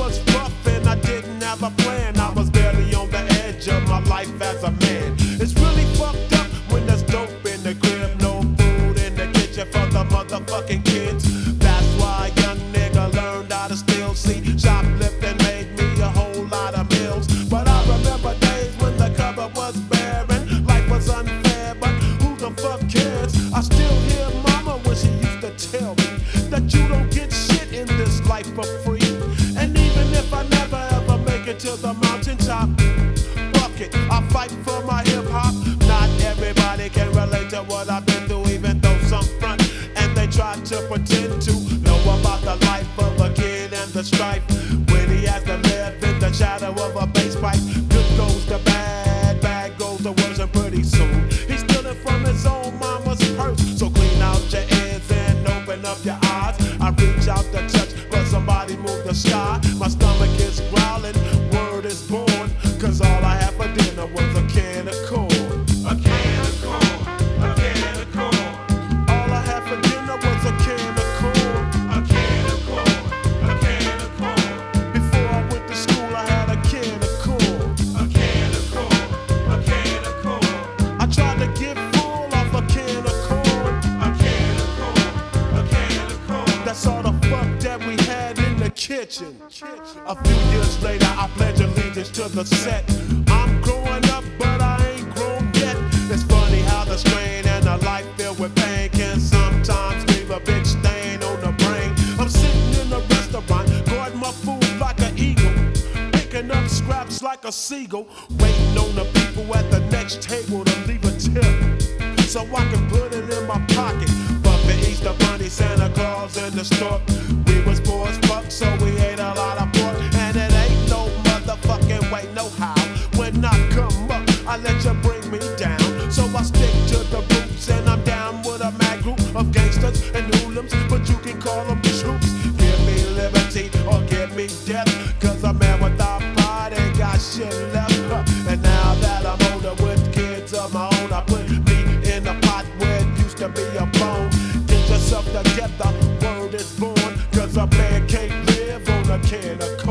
was rough and I didn't have a plan. I was barely on the edge of my life as a man. It's really fucked up when there's dope in the crib, no food in the kitchen for the motherfucking kids. That's why a young nigga learned how to still see. Shoplifting made me a whole lot of meals. But I remember days when the cupboard was bare and life was unfair. But who the fuck cares? I still hear mama when she used to tell me that you don't get shit in this life for free. And even if I never ever make it to the mountaintop, fuck it, I fight for my hip hop. Not everybody can relate to what I've been through, even though some front and they try to pretend to know about the life of a kid and the strife when he has to live in the shadow of a bass pipe. Good goes the bad, bad goes the worse, and pretty soon he's stealing from his own mama's purse. So clean out your ears and open up your eyes. I reach out to touch, but somebody move the sky. My stomach is growling, word is born, cause all I had for dinner was a can of corn. A can of corn, a can of corn. All I had for dinner was a can of corn. A can of corn, a can of corn. Before I went to school I had a can of corn. A can of corn, a can of corn. I tried to get full off a can of corn. A can of corn, a can of corn. That's all the fuck that we had in the kitchen. A few years later I pledge allegiance to the set. I'm growing up but I ain't grown yet. It's funny how the strain and a life filled with pain can sometimes leave a big stain on the brain. I'm sitting in a restaurant, guarding my food like an eagle, picking up scraps like a seagull, waiting on the people at the next table to leave a tip so I can put it in my pocket. Fuck the Easter Bunny, Santa Claus, and the stork. We was poor as fuck, so we ate a lot of pork. And it ain't no motherfucking way, no how. When I come up, I let you bring me down. So I stick to the roots, and I'm down with a mad group of gangsters and hoodlums, but you can call them troops. Give me liberty or give me death, cause a man without pride ain't got shit left. And now that I'm older with kids of my own, I put meat in a pot where it used to be a bone. Get yourself together, word is born, cause a man can't live on a can of corn.